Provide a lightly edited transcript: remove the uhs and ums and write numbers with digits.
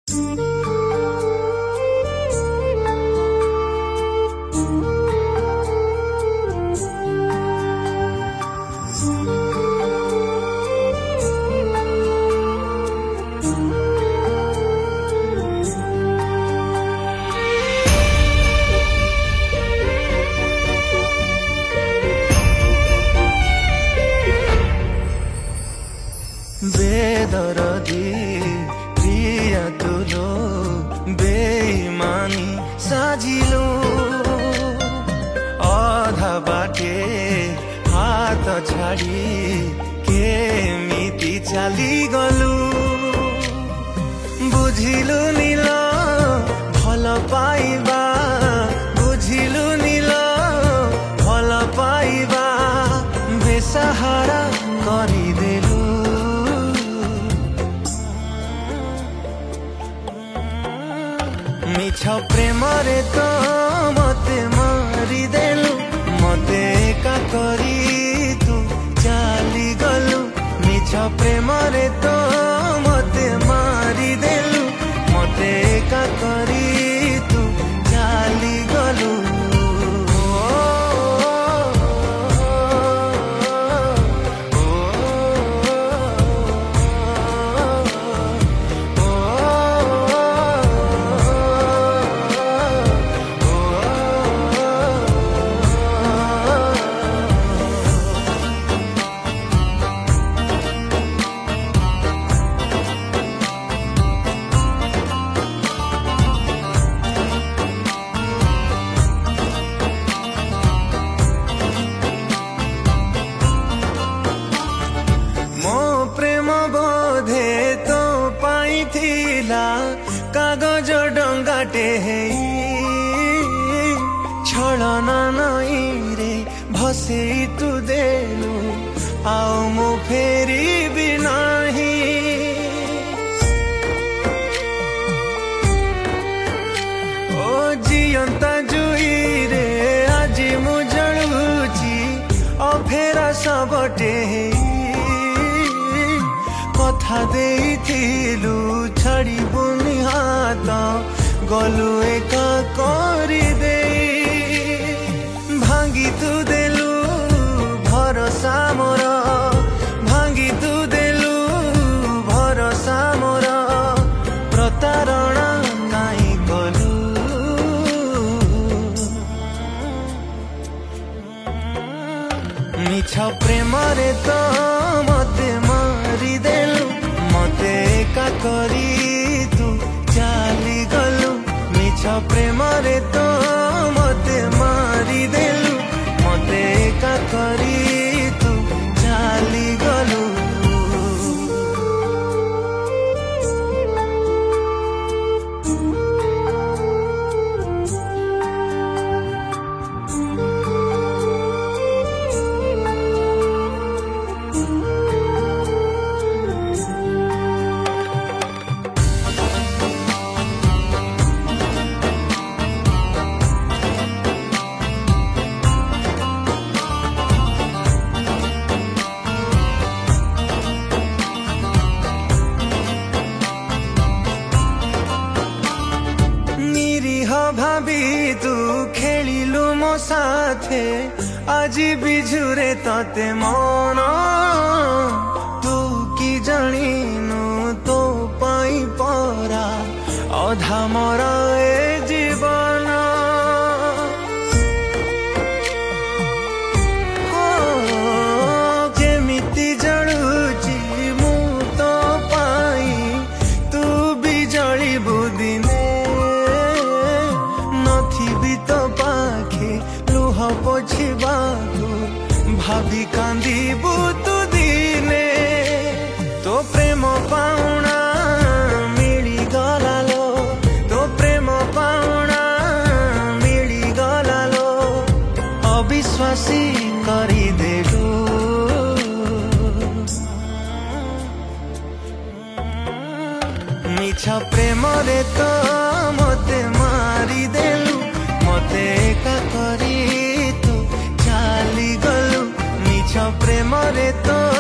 बेदरदी प्रिया तुलो बेईमानी साजिलो अधा बाटे हाथ छाड़ी केमिति चाली गलु बुझिलु नील भल पाइबा बुझिलु नील भल पाइबा बेसहारा करिदेलु मिछ प्रेम रे तो मते मारिदेलु मते एका करी तू चाली गलु मिछ प्रेम रे तो मते मारिदेलु मते एका करी तू चाली गलु कागज डंगाटे छलना नई रे भसे तू देलु आओ मु फेरी भी नाही ओ जियंता जुई रे आज मु जळुची अफेरा सबटे कथा देइथिलु छाड़बुनि हाथ गलु एका करी दे भांगी तू देलु भरोसा मोर भांगी तू देलु भरोसा मोर प्रतारणा काई कलु मिछ प्रेम रे तो मते मारिदेलु मते एका करी तू चाली गलु मिछ प्रेम रे तो मते मारिदेलु मते एका करी तू चाली गलु भाभी तू खेलिलु मो साथे आज बिझुरे तते मन तू की जानिनु तो पाई परा अधा मोरा ए जीवन जेमिति जळुची मु तो पाई तू भी जळिबु दिने तो पाखे लुह पोछिबाकु भाभी कांदीबु तू दिने तो प्रेम पाउना मिली गलालो तो प्रेम पाउना मिली गलालो अविश्वासी करी देलु मिछ प्रेम रे तो मते मारी देलु मते एका करी तू चाली गलु मिछ प्रेम रे तो